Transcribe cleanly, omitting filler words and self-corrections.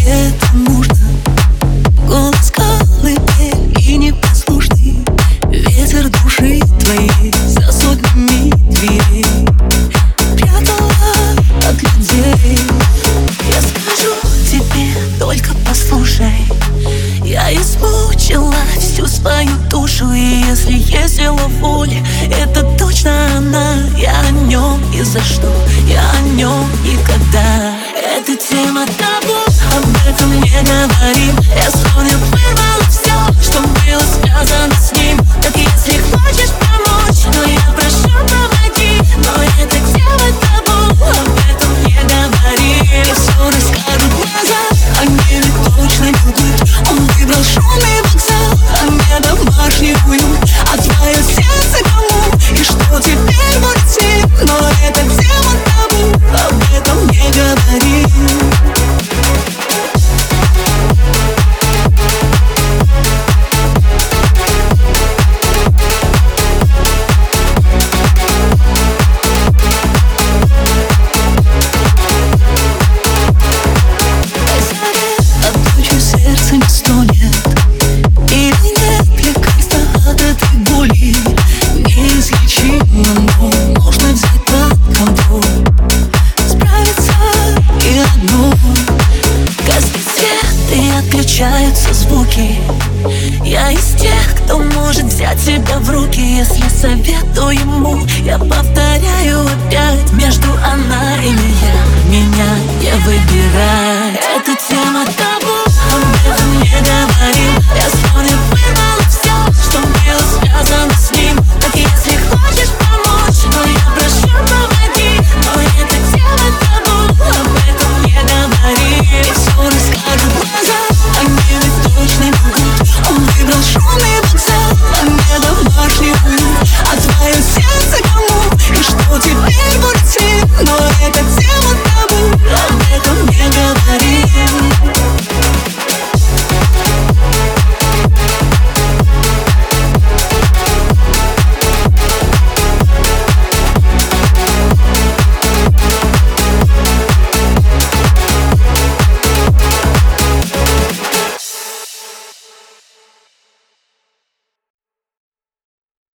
это нужно. Голос колыбель и непослушный ветер души твоей за сотнями дверей прятала от людей. Я скажу тебе, только послушай. Я измучила всю свою душу, и если есть сила воли, это точно она. Я о нем и за что, я о нем и когда. Это тема табу, об этом не говорим. Я сегодня вырвала все, что было связано с ним. Так если хочешь помочь, но я прошу, помоги. Но это тема табу, об этом не говорим. И все расскажут глаза, они ведь точно любят. Он выбрал шумный вокзал, а не домашний уют. А твое сердце кому? И что теперь будет с ним? Но это тема табу, об этом не говорим. Сердце не стонет, или нет лекарства от этой боли. Неизлечимо, но можно взять под контроль, справиться и одно. Гаснет свет и отключаются звуки. Я из тех, кто может взять себя в руки, если советую ему. Я повторяю опять, между она и меня не выбирай. Это тема табу, об этом не говорим. Я сегодня